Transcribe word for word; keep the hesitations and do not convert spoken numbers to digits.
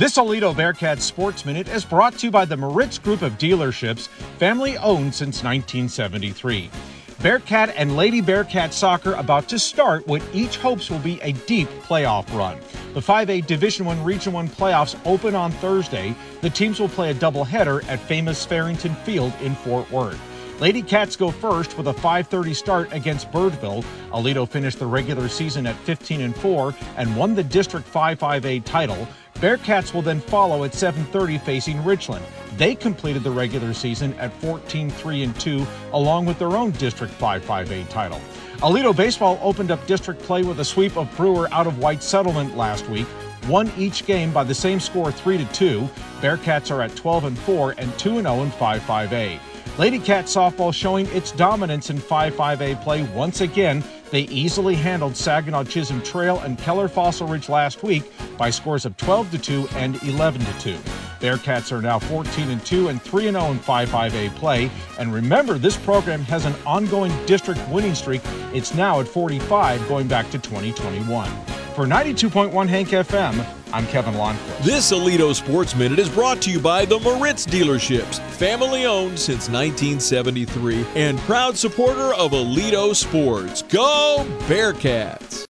This Aledo Bearcats Sports Minute is brought to you by the Moritz Group of Dealerships, family owned since nineteen seventy-three. Bearcat and Lady Bearcat soccer about to start what each hopes will be a deep playoff run. The five A Division I Region one playoffs open on Thursday. The teams will play a doubleheader at famous Farrington Field in Fort Worth. Lady Cats go first with a five thirty start against Birdville. Aledo finished the regular season at fifteen and four and won the District five five A title. Bearcats will then follow at seven thirty facing Richland. They completed the regular season at fourteen three and two along with their own District five five A title. Aledo baseball opened up district play with a sweep of Brewer out of White Settlement last week. Won each game by the same score three to two. Bearcats are at twelve and four and two and oh in five five A. Lady Cat softball showing its dominance in five five A play once again. They easily handled Saginaw Chisholm Trail and Keller Fossil Ridge last week by scores of twelve to two and eleven to two. Bearcats are now fourteen and two and three and oh in five five A play. And remember, this program has an ongoing district winning streak. It's now at forty-five going back to twenty twenty-one. For ninety-two point one Hank F M, I'm Kevin Lonnquist. This Aledo Sports Minute is brought to you by the Moritz Dealerships, family owned since nineteen seventy-three and proud supporter of Aledo Sports. Go Bearcats!